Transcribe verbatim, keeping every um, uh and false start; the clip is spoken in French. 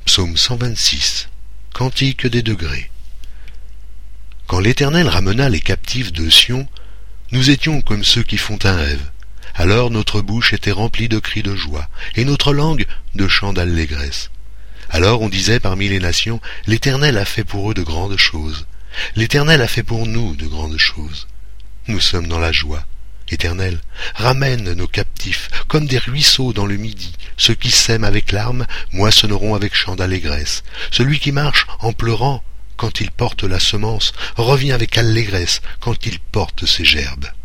Psaume cent vingt-six. Cantique des degrés. Quand l'Éternel ramena les captifs de Sion, nous étions comme ceux qui font un rêve. Alors notre bouche était remplie de cris de joie, et notre langue de chants d'allégresse. Alors on disait parmi les nations, l'Éternel a fait pour eux de grandes choses. L'Éternel a fait pour nous de grandes choses. Nous sommes dans la joie. Éternel, ramène nos captifs, comme des ruisseaux dans le midi. Ceux qui sèment avec larmes moissonneront avec chants d'allégresse. Celui qui marche en pleurant, quand il porte la semence, revient avec allégresse quand il porte ses gerbes.